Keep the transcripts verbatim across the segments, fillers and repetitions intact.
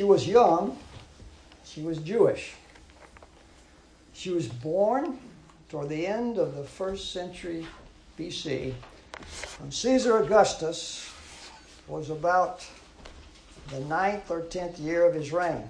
she was young, she was Jewish. She was born toward the end of the first century B C, when Caesar Augustus was about the ninth or tenth year of his reign.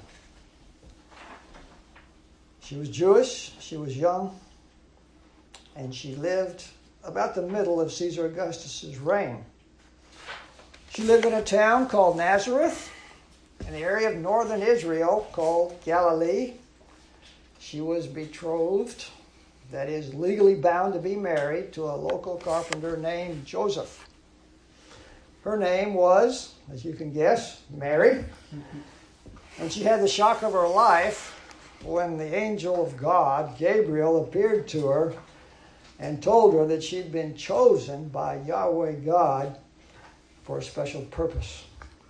She was Jewish, she was young, and she lived about the middle of Caesar Augustus' reign. She lived in a town called Nazareth, in the area of northern Israel called Galilee. She was betrothed, that is, legally bound to be married to a local carpenter named Joseph. Her name was, as you can guess, Mary. And she had the shock of her life when the angel of God, Gabriel, appeared to her and told her that she'd been chosen by Yahweh God for a special purpose.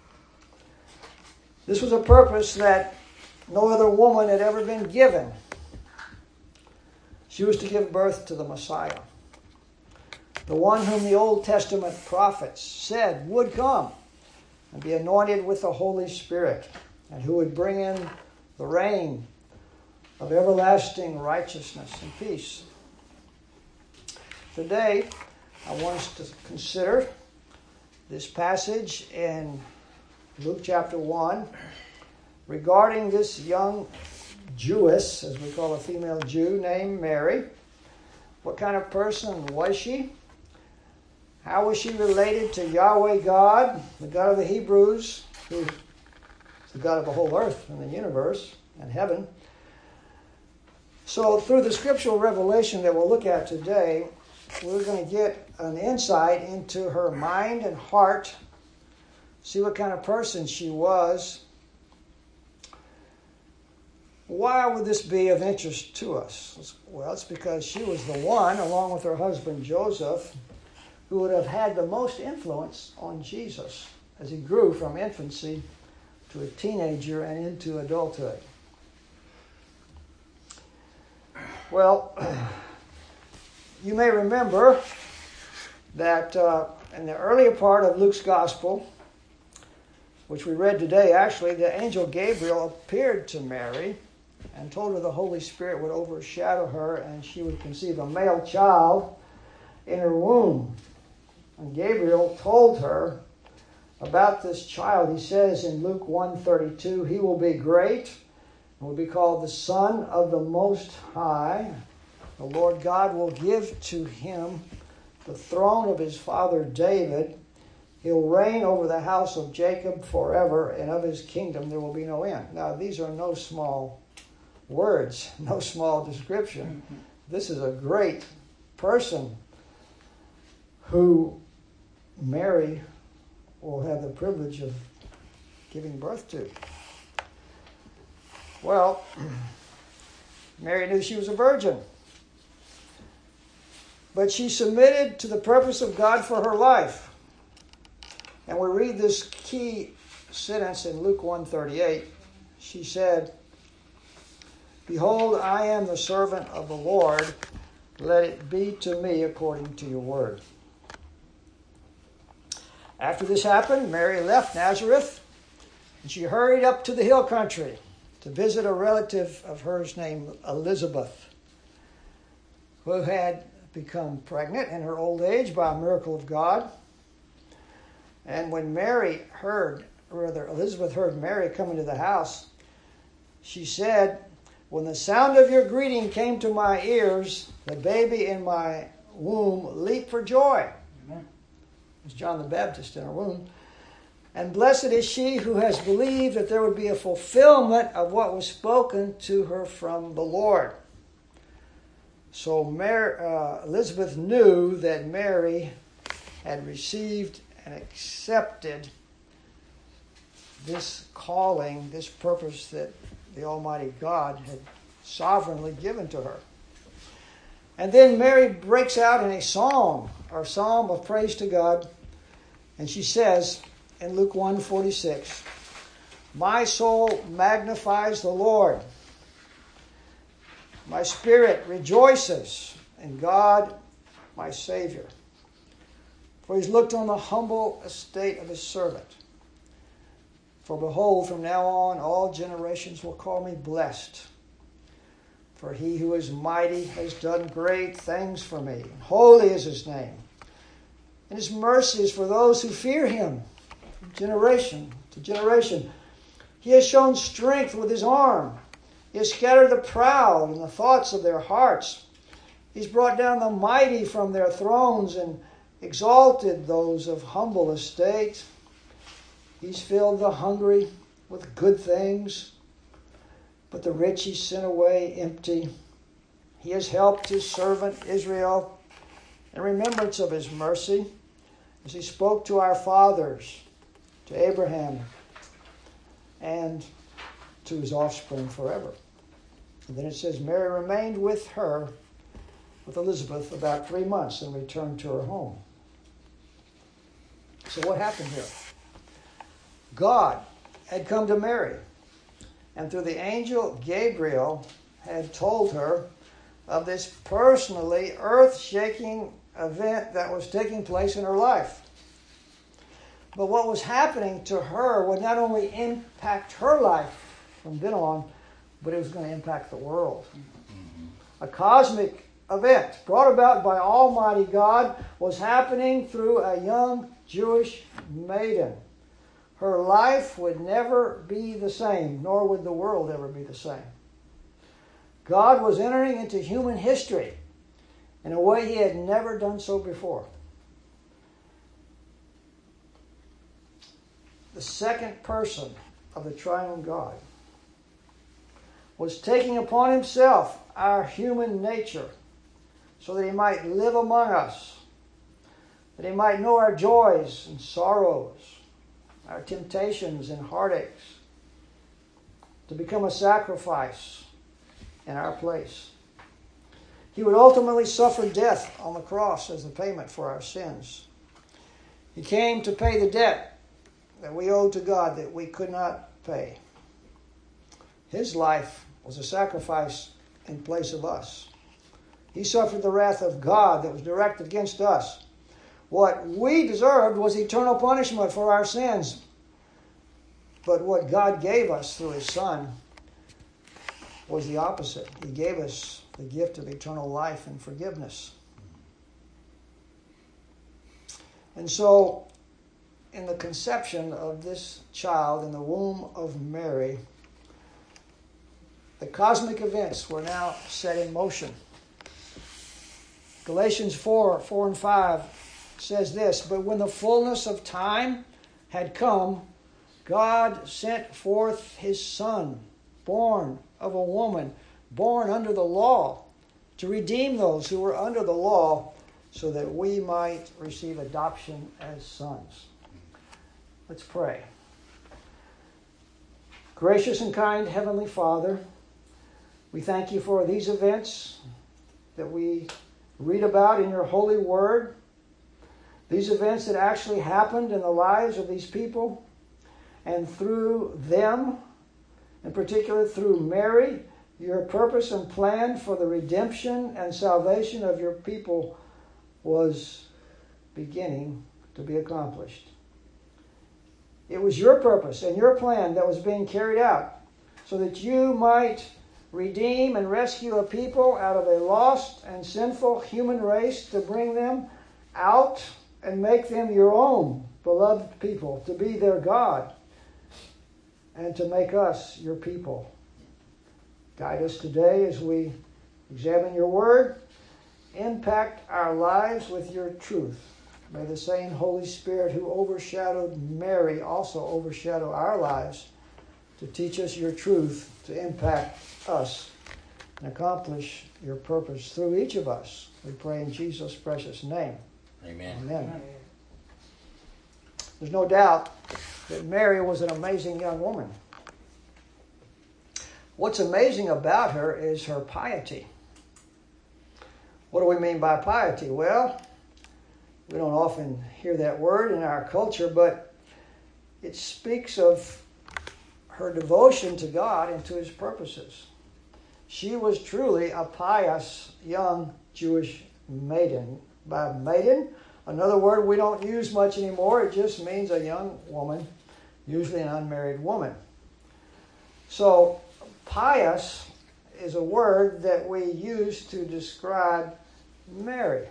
This was a purpose that no other woman had ever been given. She was to give birth to the Messiah, the one whom the Old Testament prophets said would come and be anointed with the Holy Spirit, and who would bring in the reign of everlasting righteousness and peace. Today, I want us to consider this passage in Luke chapter one regarding this young Jewess, as we call a female Jew, named Mary. What kind of person was she? How was she related to Yahweh God, the God of the Hebrews, who is the God of the whole earth and the universe and heaven? So through the scriptural revelation that we'll look at today, we're going to get an insight into her mind and heart, see what kind of person she was. Why would this be of interest to us? Well, it's because she was the one, along with her husband Joseph, who would have had the most influence on Jesus as he grew from infancy to a teenager and into adulthood. Well, you may remember that uh, in the earlier part of Luke's Gospel, which we read today, actually, the angel Gabriel appeared to Mary and told her the Holy Spirit would overshadow her and she would conceive a male child in her womb. And Gabriel told her about this child. He says in Luke one thirty-two, he will be great and will be called the Son of the Most High. The Lord God will give to him the throne of his father David. He'll reign over the house of Jacob forever, and of his kingdom there will be no end. Now, these are no small words, no small description. This is a great person who Mary will have the privilege of giving birth to. Well, Mary knew she was a virgin, but she submitted to the purpose of God for her life. And we read this key sentence in Luke one thirty-eight. She said, "Behold, I am the servant of the Lord. Let it be to me according to your word." After this happened, Mary left Nazareth, and she hurried up to the hill country to visit a relative of hers named Elizabeth, who had become pregnant in her old age by a miracle of God. And when Mary heard, or rather Elizabeth heard Mary come into the house, she said, "When the sound of your greeting came to my ears, the baby in my womb leaped for joy." Amen. It was John the Baptist in her womb. "And blessed is she who has believed that there would be a fulfillment of what was spoken to her from the Lord." So Mary, uh, Elizabeth knew that Mary had received and accepted this calling, this purpose that the Almighty God had sovereignly given to her. And then Mary breaks out in a song, or psalm of praise to God, and she says in Luke one forty-six, "My soul magnifies the Lord. My spirit rejoices in God, my Savior. For he's looked on the humble estate of his servant. For behold, from now on all generations will call me blessed. For he who is mighty has done great things for me. Holy is his name. And his mercy is for those who fear him, from generation to generation. He has shown strength with his arm. He has scattered the proud in the thoughts of their hearts. He's brought down the mighty from their thrones and exalted those of humble estate. He's filled the hungry with good things, but the rich he sent away empty. He has helped his servant Israel in remembrance of his mercy, as he spoke to our fathers, to Abraham, and to his offspring forever. And then it says, Mary remained with her, with Elizabeth, about three months and returned to her home. So what happened here? God had come to Mary, and through the angel Gabriel had told her of this personally earth-shaking event that was taking place in her life. But what was happening to her would not only impact her life from then on, but it was going to impact the world. A cosmic event brought about by Almighty God was happening through a young Jewish maiden. Her life would never be the same, nor would the world ever be the same. God was entering into human history in a way he had never done so before. The second person of the triune God was taking upon himself our human nature so that he might live among us, that he might know our joys and sorrows, our temptations and heartaches, to become a sacrifice in our place. He would ultimately suffer death on the cross as the payment for our sins. He came to pay the debt that we owed to God that we could not pay. His life was a sacrifice in place of us. He suffered the wrath of God that was directed against us. What we deserved was eternal punishment for our sins. But what God gave us through his Son was the opposite. He gave us the gift of eternal life and forgiveness. And so, in the conception of this child in the womb of Mary, the cosmic events were now set in motion. Galatians four, four and five says this, But when the fullness of time had come, God sent forth his Son, born of a woman, born under the law, to redeem those who were under the law, so that we might receive adoption as sons. Let's pray. Gracious and kind Heavenly Father, we thank you for these events that we read about in your holy word, these events that actually happened in the lives of these people, and through them, in particular through Mary, your purpose and plan for the redemption and salvation of your people was beginning to be accomplished. It was your purpose and your plan that was being carried out so that you might redeem and rescue a people out of a lost and sinful human race, to bring them out and make them your own beloved people, to be their God, and to make us your people. Guide us today as we examine your word. Impact our lives with your truth. May the same Holy Spirit who overshadowed Mary also overshadow our lives to teach us your truth, to impact us and accomplish your purpose through each of us. We pray in Jesus' precious name. Amen. Amen. Amen. There's no doubt that Mary was an amazing young woman. What's amazing about her is her piety. What do we mean by piety? Well, we don't often hear that word in our culture, but it speaks of her devotion to God and to his purposes. She was truly a pious young Jewish maiden. By maiden, another word we don't use much anymore, it just means a young woman usually an unmarried woman. So, pious is a word that we use to describe Mary.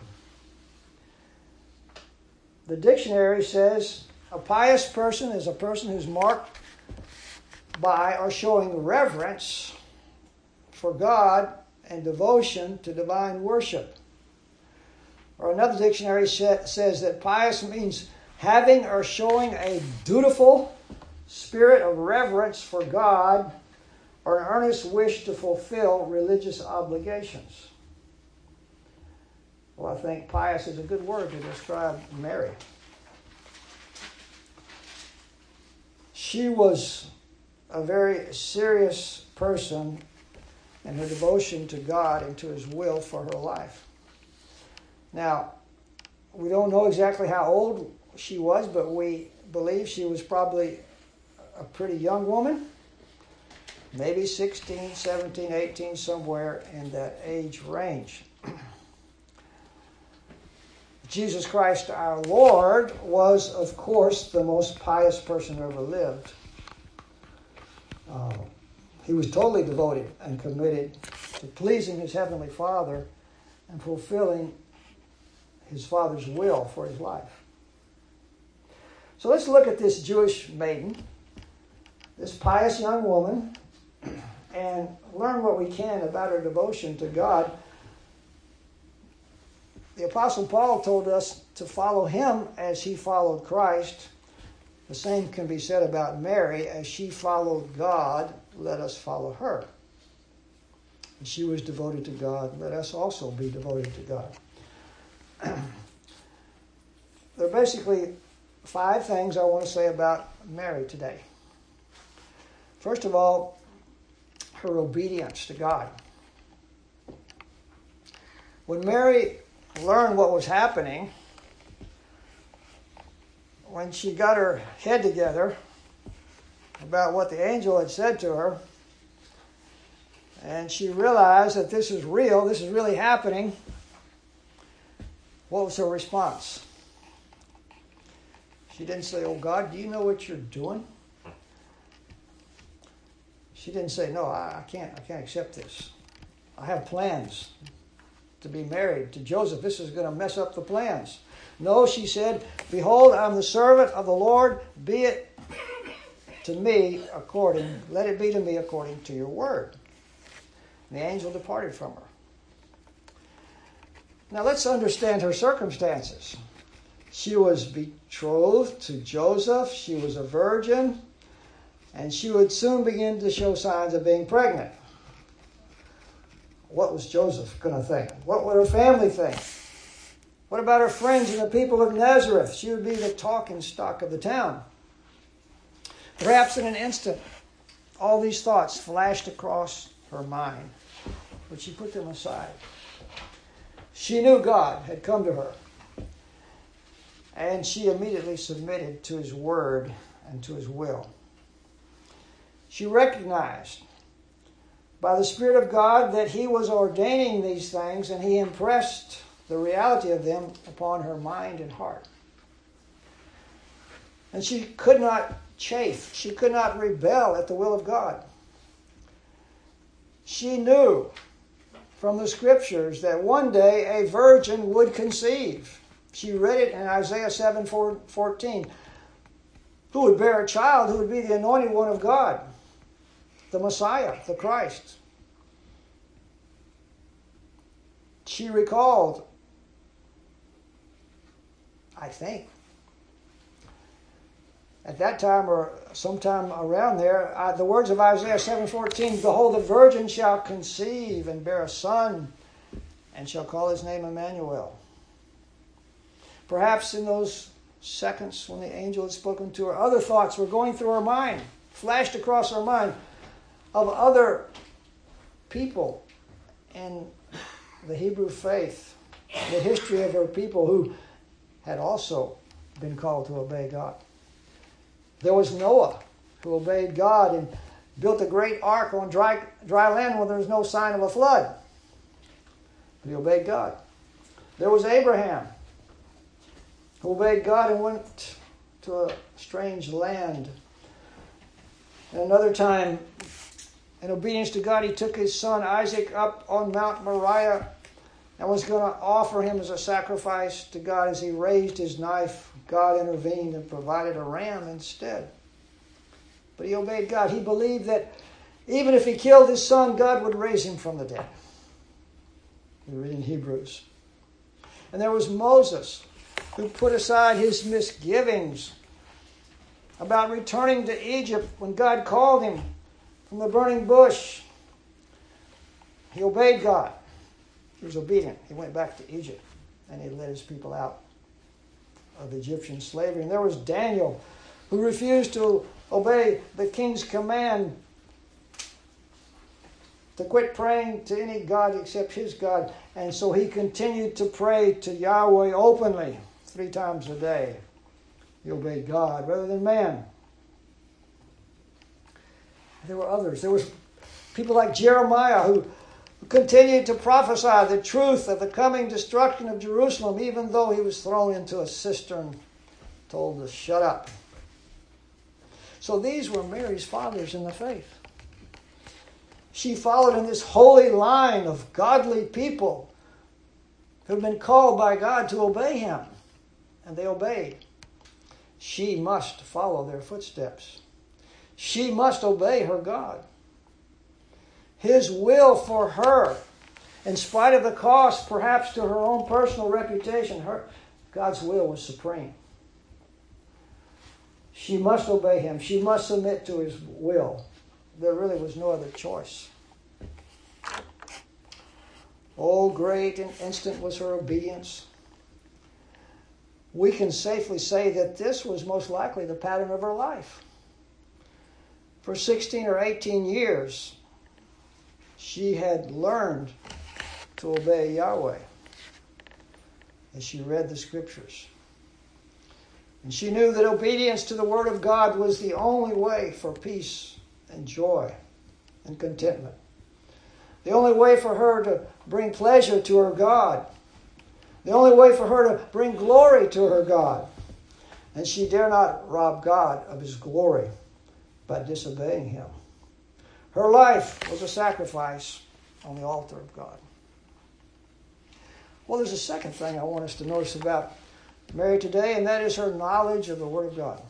The dictionary says a pious person is a person who's marked by or showing reverence for God and devotion to divine worship. Or another dictionary says that pious means having or showing a dutiful spirit of reverence for God or an earnest wish to fulfill religious obligations. Well, I think pious is a good word to describe Mary. She was a very serious person in her devotion to God and to His will for her life. Now, we don't know exactly how old she was, but we believe she was probably a pretty young woman, maybe sixteen, seventeen, eighteen, somewhere in that age range. Jesus Christ our Lord was, of course, the most pious person who ever lived. Uh, he was totally devoted and committed to pleasing His Heavenly Father and fulfilling His Father's will for His life. So let's look at this Jewish maiden, this pious young woman, and learn what we can about her devotion to God. The Apostle Paul told us to follow him as he followed Christ. The same can be said about Mary. As she followed God, let us follow her. And she was devoted to God. Let us also be devoted to God. There are basically five things I want to say about Mary today. First of all, her obedience to God. When Mary learned what was happening, when she got her head together about what the angel had said to her, and she realized that this is real, this is really happening, what was her response? She didn't say, "Oh God, do you know what you're doing?" She didn't say, "No, I, I can't, I can't accept this. I have plans to be married to Joseph. This is going to mess up the plans." No, she said, "Behold, I'm the servant of the Lord. Be it to me according, let it be to me according to your word." And the angel departed from her. Now let's understand her circumstances. She was betrothed to Joseph. She was a virgin. And she would soon begin to show signs of being pregnant. What was Joseph going to think? What would her family think? What about her friends and the people of Nazareth? She would be the talking stock of the town. Perhaps in an instant, all these thoughts flashed across her mind, but she put them aside. She knew God had come to her, and she immediately submitted to His word and to His will. She recognized by the Spirit of God that He was ordaining these things, and He impressed the reality of them upon her mind and heart. And she could not chafe. She could not rebel at the will of God. She knew from the Scriptures that one day a virgin would conceive. She read it in Isaiah seven fourteen. Who would bear a child who would be the anointed one of God, the Messiah, the Christ. She recalled, I think, at that time or sometime around there, uh, the words of Isaiah seven fourteen, "Behold, the virgin shall conceive and bear a son, and shall call his name Emmanuel." Perhaps in those seconds when the angel had spoken to her, other thoughts were going through her mind, flashed across her mind, of other people in the Hebrew faith, the history of her people who had also been called to obey God. There was Noah, who obeyed God and built a great ark on dry, dry land when there was no sign of a flood. But he obeyed God. There was Abraham, who obeyed God and went to a strange land And another time, in obedience to God, he took his son Isaac up on Mount Moriah and was going to offer him as a sacrifice to God. As he raised his knife, God intervened and provided a ram instead. But he obeyed God. He believed that even if he killed his son, God would raise him from the dead. We read in Hebrews. And there was Moses, who put aside his misgivings about returning to Egypt when God called him from the burning bush. He obeyed God. He was obedient. He went back to Egypt and he led his people out of Egyptian slavery. And there was Daniel, who refused to obey the king's command to quit praying to any God except his God. And so he continued to pray to Yahweh openly three times a day. He obeyed God rather than man. There were others. There was people like Jeremiah who continued to prophesy the truth of the coming destruction of Jerusalem, even though he was thrown into a cistern, told to shut up. So these were Mary's fathers in the faith. She followed in this holy line of godly people who had been called by God to obey him, and they obeyed. She must follow their footsteps. She must obey her God. His will for her, in spite of the cost perhaps to her own personal reputation, her, God's will was supreme. She must obey him. She must submit to his will. There really was no other choice. Oh, great and instant was her obedience. We can safely say that this was most likely the pattern of her life. For sixteen or eighteen years, she had learned to obey Yahweh as she read the Scriptures. And she knew that obedience to the Word of God was the only way for peace and joy and contentment. The only way for her to bring pleasure to her God. The only way for her to bring glory to her God. And she dare not rob God of his glory by disobeying him. Her life was a sacrifice on the altar of God. Well, there's a second thing I want us to notice about Mary today, and that is her knowledge of the Word of God.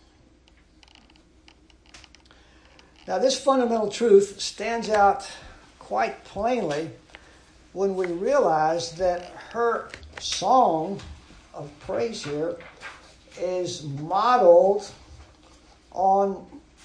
Now, this fundamental truth stands out quite plainly when we realize that her song of praise here is modeled on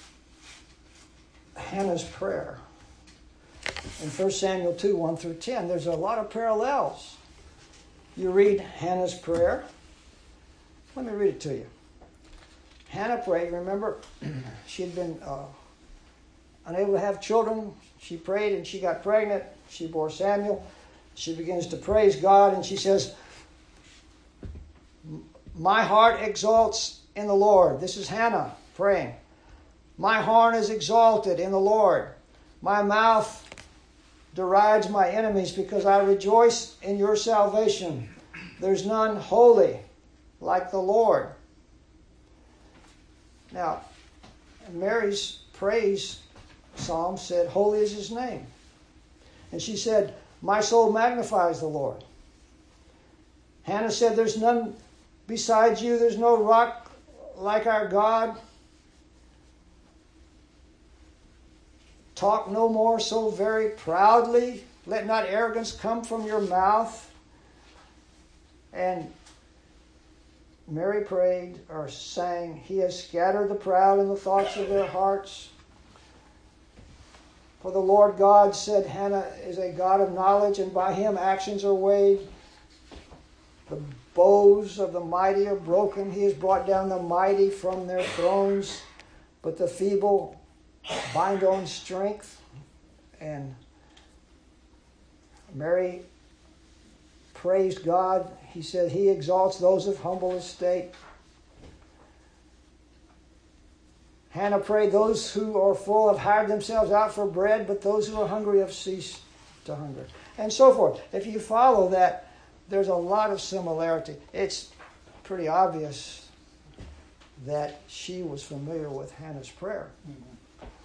Hannah's prayer. In First Samuel two, one through ten, there's a lot of parallels. You read Hannah's prayer. Let me read it to you. Hannah prayed. Remember, she had been uh, unable to have children. She prayed and she got pregnant. She bore Samuel. She begins to praise God and she says, "My heart exalts in the Lord." This is Hannah praying. "My horn is exalted in the Lord. My mouth derides my enemies because I rejoice in your salvation. There's none holy like the Lord." Now, Mary's praise psalm said, "Holy is his name." And she said, "My soul magnifies the Lord." Hannah said, "There's none besides you. There's no rock like our God. Talk no more so very proudly. Let not arrogance come from your mouth." And Mary prayed or sang, "He has scattered the proud in the thoughts of their hearts." For the Lord God, said Hannah, is a God of knowledge, and by him actions are weighed. The bows of the mighty are broken. He has brought down the mighty from their thrones, but the feeble bind on strength. And Mary praised God. He said, "He exalts those of humble estate." Hannah prayed, "Those who are full have hired themselves out for bread, but those who are hungry have ceased to hunger." And so forth. If you follow that, there's a lot of similarity. It's pretty obvious that she was familiar with Hannah's prayer. Mm-hmm.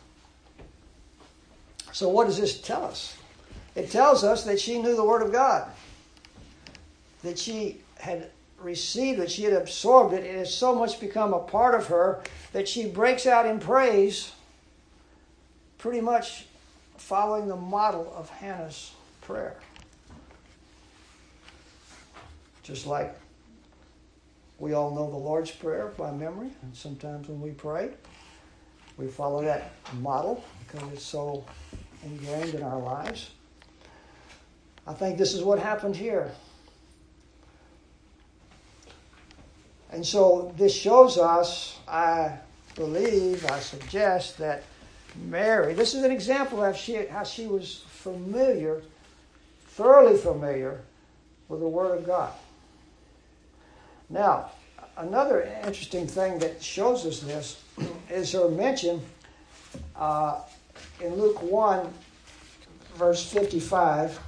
So what does this tell us? It tells us that she knew the Word of God, that she had received it, she had absorbed it. It has so much become a part of her that she breaks out in praise, pretty much following the model of Hannah's prayer. Just like we all know the Lord's Prayer by memory, and sometimes when we pray, we follow that model because it's so ingrained in our lives. I think this is what happened here. And so this shows us, I believe, I suggest that Mary, this is an example of how she, how she was familiar, thoroughly familiar with the Word of God. Now, another interesting thing that shows us this is her mention uh, in Luke one, verse fifty-five.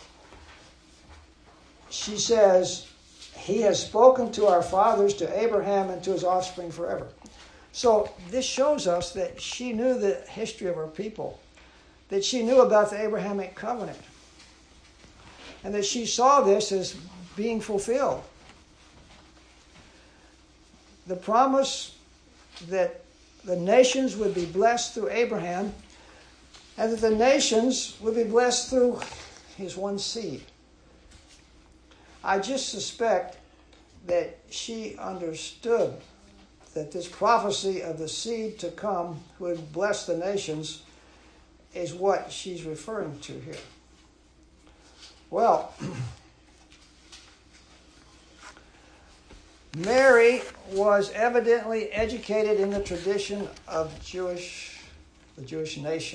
She says, "He has spoken to our fathers, to Abraham, and to his offspring forever." So this shows us that she knew the history of her people, that she knew about the Abrahamic covenant, and that she saw this as being fulfilled. The promise that the nations would be blessed through Abraham, and that the nations would be blessed through his one seed. I just suspect that she understood that this prophecy of the seed to come who would bless the nations is what she's referring to here. Well, Mary was evidently educated in the tradition of Jewish, the Jewish nation.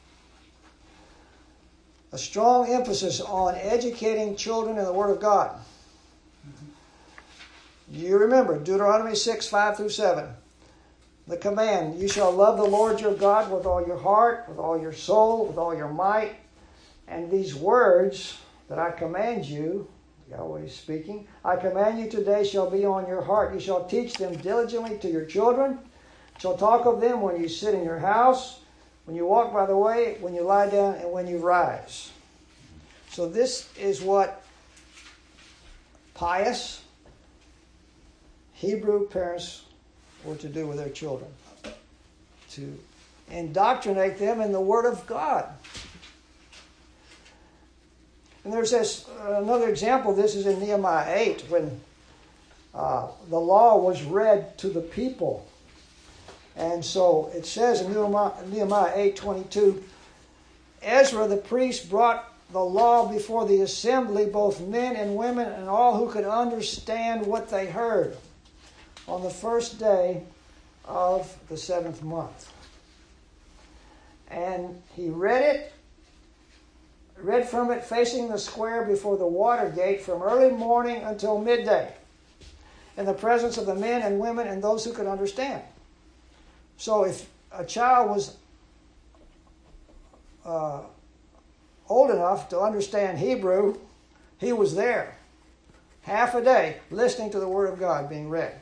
A strong emphasis on educating children in the Word of God. You remember Deuteronomy six, five through seven. The command, "You shall love the Lord your God with all your heart, with all your soul, with all your might. And these words that I command you," Yahweh is speaking, "I command you today shall be on your heart. You shall teach them diligently to your children. You shall talk of them when you sit in your house, when you walk by the way, when you lie down, and when you rise." So this is what pious Hebrew parents were to do with their children, to indoctrinate them in the Word of God. And there's this uh, another example of this is in Nehemiah eight, when uh, the law was read to the people. And so it says in Nehemiah eight twenty-two, "Ezra the priest brought the law before the assembly, both men and women, and all who could understand what they heard, on the first day of the seventh month. And he read it, read from it facing the square before the water gate from early morning until midday, in the presence of the men and women and those who could understand." So if a child was uh, old enough to understand Hebrew, he was there half a day listening to the Word of God being read.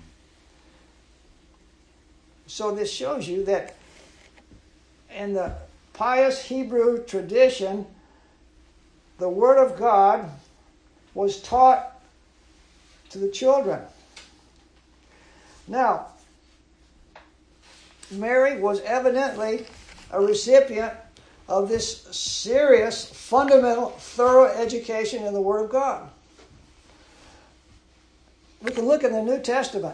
So this shows you that in the pious Hebrew tradition, the Word of God was taught to the children. Now, Mary was evidently a recipient of this serious, fundamental, thorough education in the Word of God. We can look in the New Testament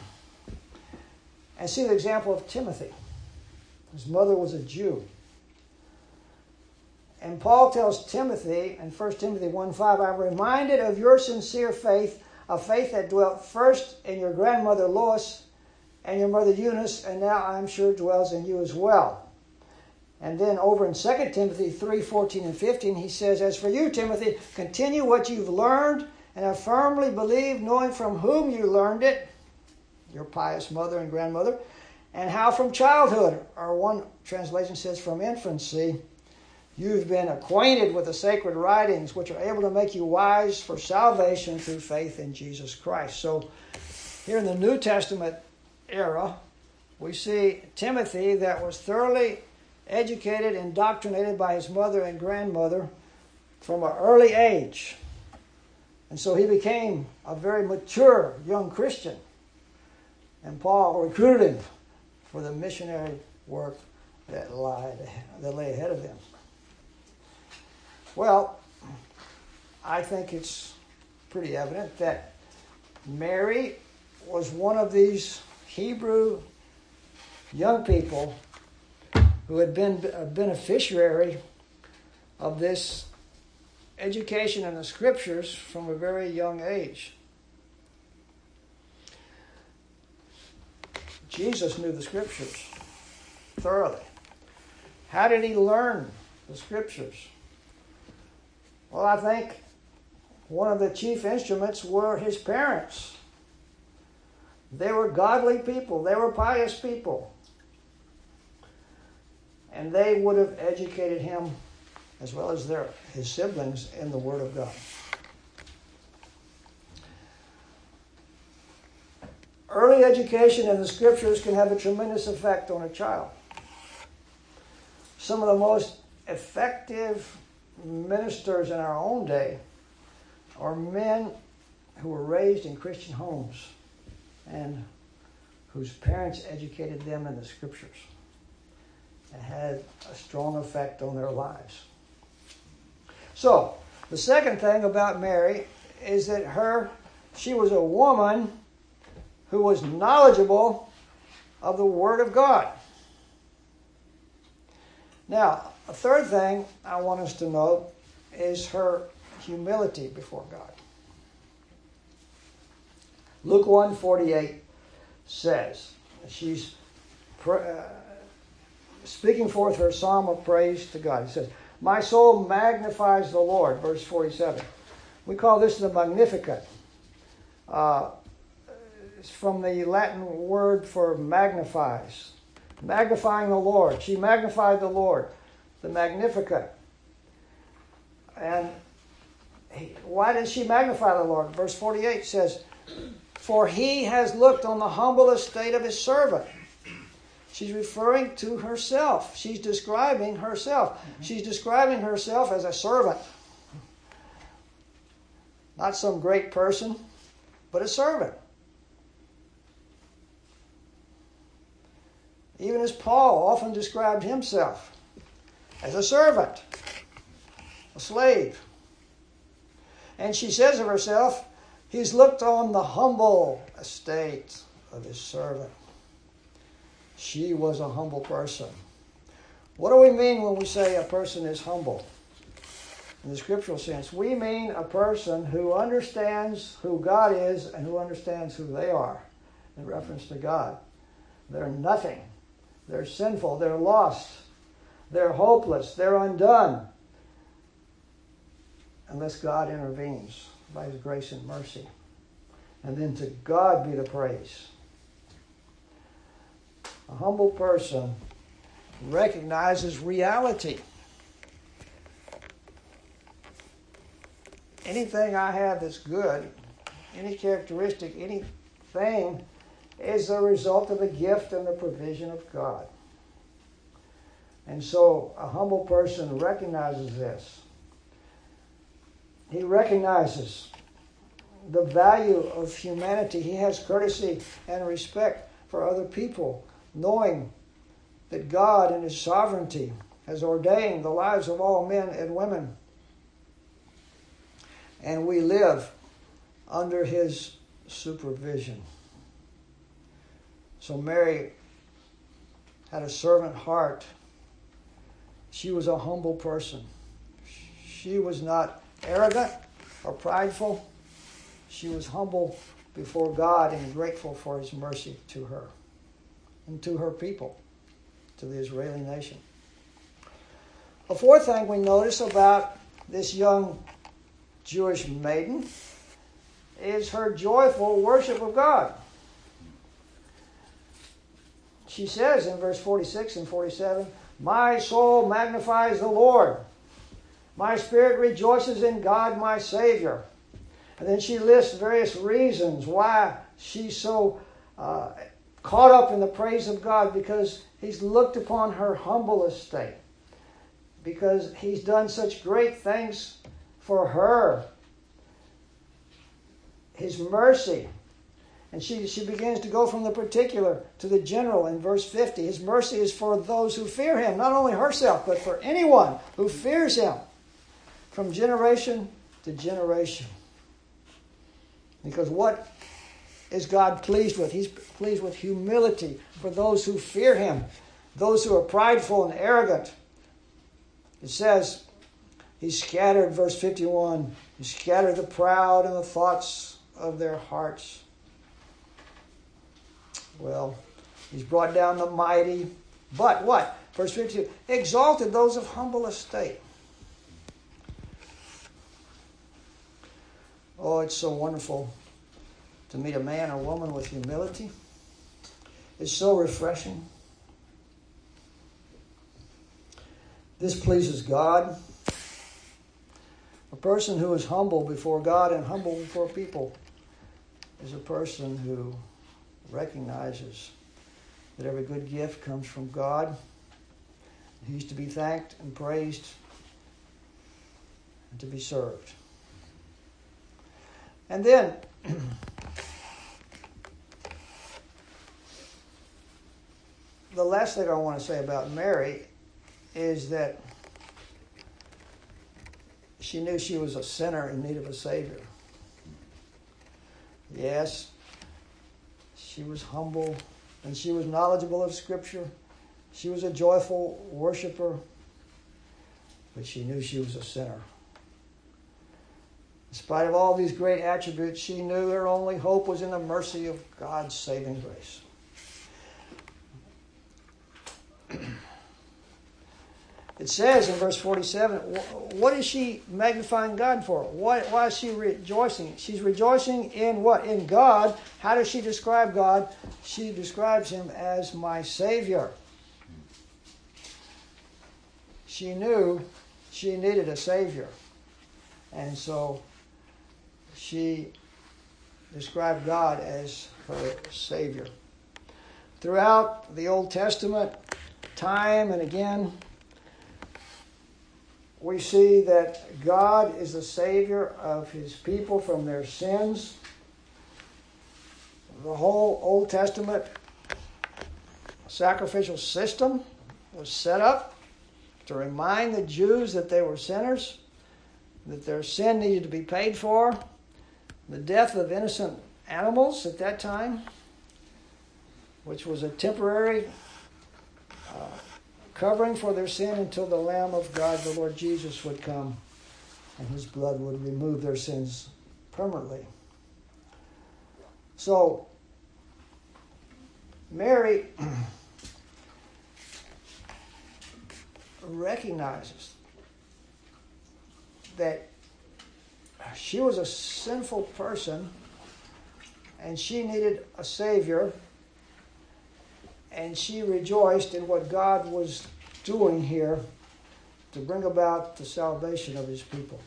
and see the example of Timothy. His mother was a Jew. And Paul tells Timothy in First Timothy one five, "I'm reminded of your sincere faith, a faith that dwelt first in your grandmother Lois and your mother Eunice, and now I'm sure dwells in you as well." And then over in Second Timothy three fourteen and fifteen, he says, "As for you, Timothy, continue what you've learned and have firmly believed, knowing from whom you learned it," your pious mother and grandmother, "and how from childhood," or one translation says from infancy, "you've been acquainted with the sacred writings, which are able to make you wise for salvation through faith in Jesus Christ." So here in the New Testament era, we see Timothy that was thoroughly educated, indoctrinated by his mother and grandmother from an early age. And so he became a very mature young Christian. And Paul recruited him for the missionary work that, lied, that lay ahead of them. Well, I think it's pretty evident that Mary was one of these Hebrew young people who had been a beneficiary of this education in the Scriptures from a very young age. Jesus knew the Scriptures thoroughly. How did he learn the Scriptures? Well, I think one of the chief instruments were his parents. They were godly people. They were pious people. And they would have educated him, as well as their his siblings, in the Word of God. Early education in the Scriptures can have a tremendous effect on a child. Some of the most effective ministers in our own day are men who were raised in Christian homes and whose parents educated them in the Scriptures. It had a strong effect on their lives. So, the second thing about Mary is that her, she was a woman who was knowledgeable of the Word of God. Now, a third thing I want us to note is her humility before God. Luke one forty-eight says, she's uh, speaking forth her psalm of praise to God. It says, "My soul magnifies the Lord," verse forty-seven. We call this the Magnificat. Uh, it's from the Latin word for magnifies. Magnifying the Lord. She magnified the Lord. The Magnificat. And he, why did she magnify the Lord? Verse forty-eight says, "For he has looked on the humble estate of his servant." She's referring to herself. She's describing herself. Mm-hmm. She's describing herself as a servant. Not some great person, but a servant. Even as Paul often described himself as a servant, a slave. And she says of herself, he's looked on the humble estate of his servant. She was a humble person. What do we mean when we say a person is humble? In the scriptural sense, we mean a person who understands who God is and who understands who they are in reference to God. They're nothing. They're sinful. They're lost. They're hopeless. They're undone. Unless God intervenes by His grace and mercy. And then to God be the praise. A humble person recognizes reality. Anything I have that's good, any characteristic, anything is the result of the gift and the provision of God. And so a humble person recognizes this. He recognizes the value of humanity. He has courtesy and respect for other people, knowing that God in His sovereignty has ordained the lives of all men and women. And we live under His supervision. So Mary had a servant heart. She was a humble person. She was not arrogant or prideful. She was humble before God and grateful for His mercy to her and to her people, to the Israeli nation. A fourth thing we notice about this young Jewish maiden is her joyful worship of God. She says in verse forty-six and forty-seven, "My soul magnifies the Lord. My spirit rejoices in God my Savior." And then she lists various reasons why she's so uh, caught up in the praise of God because he's looked upon her humble estate, because he's done such great things for her. His mercy. And she, she begins to go from the particular to the general in verse fifty. His mercy is for those who fear him, not only herself, but for anyone who fears him, from generation to generation. Because what is God pleased with? He's pleased with humility for those who fear him, those who are prideful and arrogant. It says, he scattered, verse fifty-one, he scattered the proud in the thoughts of their hearts. Well, he's brought down the mighty, but what? Verse fifty-two, exalted those of humble estate. Oh, it's so wonderful to meet a man or woman with humility. It's so refreshing. This pleases God. A person who is humble before God and humble before people is a person who recognizes that every good gift comes from God. He's to be thanked and praised and to be served. And then, the last thing I want to say about Mary is that she knew she was a sinner in need of a Savior. Yes, she was humble and she was knowledgeable of Scripture. She was a joyful worshiper, but she knew she was a sinner. In spite of all these great attributes, she knew her only hope was in the mercy of God's saving grace. It says in verse forty-seven, what is she magnifying God for? Why, why is she rejoicing? She's rejoicing in what? In God. How does she describe God? She describes him as my Savior. She knew she needed a Savior. And so she described God as her Savior. Throughout the Old Testament, time and again, we see that God is the Savior of his people from their sins. The whole Old Testament sacrificial system was set up to remind the Jews that they were sinners, that their sin needed to be paid for. The death of innocent animals at that time, which was a temporary uh, covering for their sin until the Lamb of God, the Lord Jesus, would come and his blood would remove their sins permanently. So, Mary recognizes that she was a sinful person and she needed a Savior. And she rejoiced in what God was doing here to bring about the salvation of his people.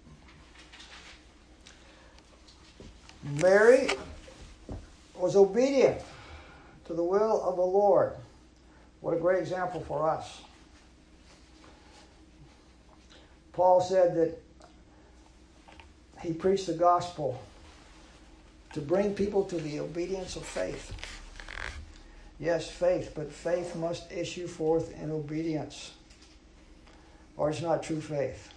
Mary was obedient to the will of the Lord. What a great example for us. Paul said that he preached the gospel to bring people to the obedience of faith. Yes, faith, but faith must issue forth in obedience, or it's not true faith.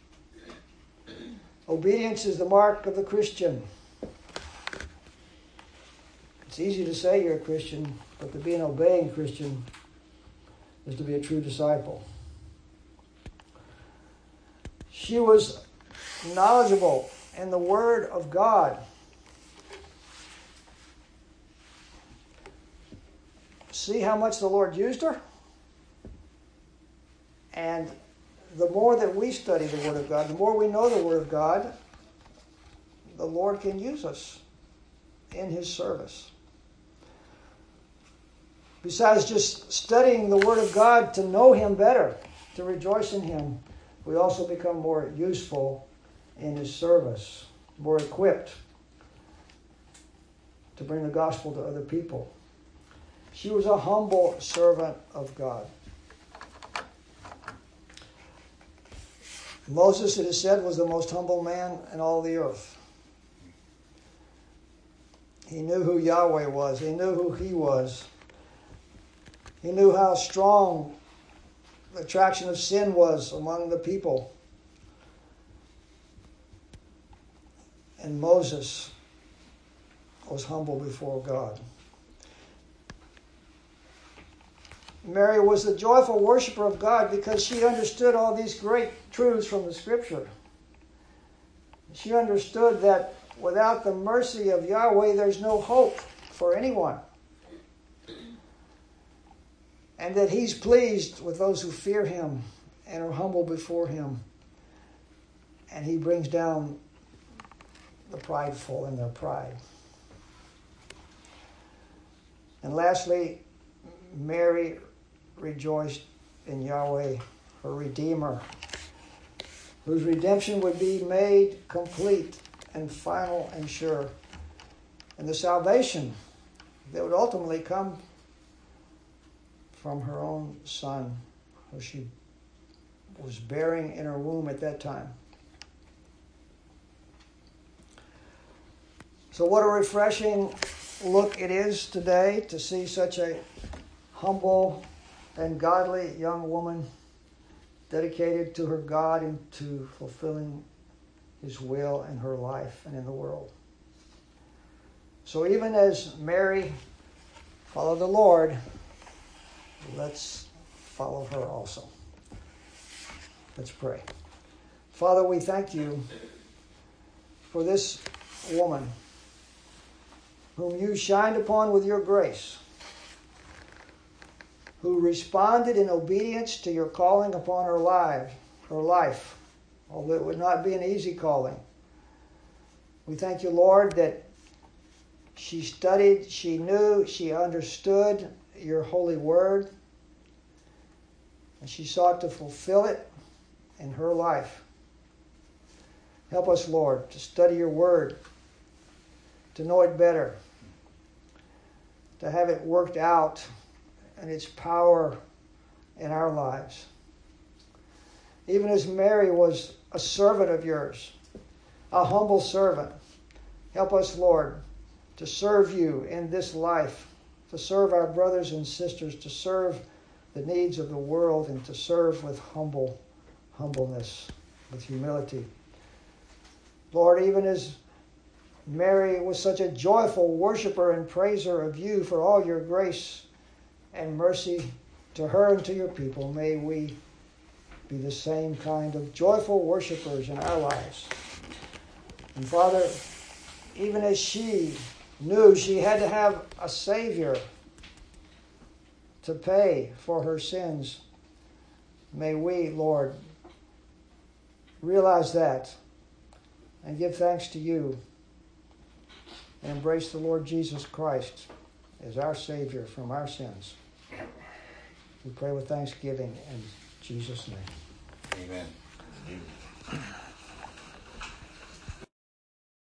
Obedience is the mark of the Christian. It's easy to say you're a Christian, but to be an obeying Christian is to be a true disciple. She was knowledgeable in the Word of God. See how much the Lord used her? And the more that we study the Word of God, the more we know the Word of God, the Lord can use us in his service. Besides just studying the Word of God to know him better, to rejoice in him, we also become more useful in his service, more equipped to bring the gospel to other people. She was a humble servant of God. Moses, it is said, was the most humble man in all the earth. He knew who Yahweh was. He knew who he was. He knew how strong the attraction of sin was among the people. And Moses was humble before God. Mary was a joyful worshiper of God because she understood all these great truths from the Scripture. She understood that without the mercy of Yahweh, there's no hope for anyone. And that He's pleased with those who fear Him and are humble before Him. And He brings down the prideful in their pride. And lastly, Mary rejoiced in Yahweh, her Redeemer, whose redemption would be made complete and final and sure. And the salvation that would ultimately come from her own Son, who she was bearing in her womb at that time. So what a refreshing look it is today to see such a humble and godly young woman dedicated to her God and to fulfilling His will in her life and in the world. So even as Mary followed the Lord, let's follow her also. Let's pray. Father, we thank You for this woman whom You shined upon with Your grace, who responded in obedience to Your calling upon her life, her life, although it would not be an easy calling. We thank You, Lord, that she studied, she knew, she understood Your holy word, and she sought to fulfill it in her life. Help us, Lord, to study Your word, to know it better, to have it worked out and its power in our lives. Even as Mary was a servant of Yours, a humble servant, help us, Lord, to serve You in this life, to serve our brothers and sisters, to serve the needs of the world, and to serve with humble humbleness, with humility. Lord, even as Mary was such a joyful worshiper and praiser of You for all Your grace and mercy to her and to Your people, may we be the same kind of joyful worshipers in our lives. And Father, even as she knew she had to have a Savior to pay for her sins, may we, Lord, realize that and give thanks to You and embrace the Lord Jesus Christ as our Savior from our sins. We pray with thanksgiving in Jesus' name. Amen. Amen.